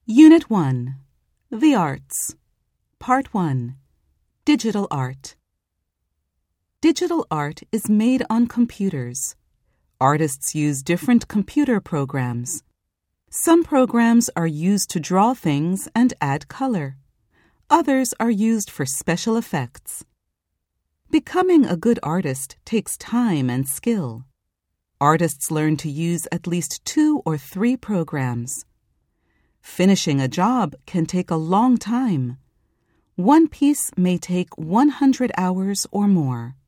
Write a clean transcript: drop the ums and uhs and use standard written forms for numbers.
Unit 1. The Arts. Part 1. Digital Art. Digital art is made on computers. Artists use different computer programs. Some programs are used to draw things and add color. Others are used for special effects. Becoming a good artist takes time and skill. Artists learn to use at least 2 or 3 programs. Finishing a job can take a long time. One piece may take 100 hours or more.